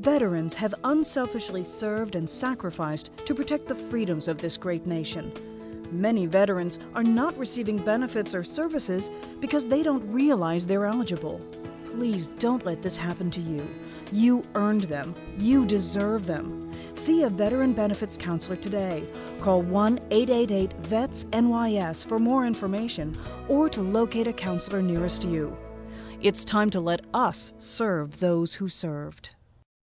Veterans have unselfishly served and sacrificed to protect the freedoms of this great nation. Many veterans are not receiving benefits or services because they don't realize they're eligible. Please don't let this happen to you. You earned them. You deserve them. See a veteran benefits counselor today. Call 1-888-VETS-NYS for more information or to locate a counselor nearest you. It's time to let us serve those who served.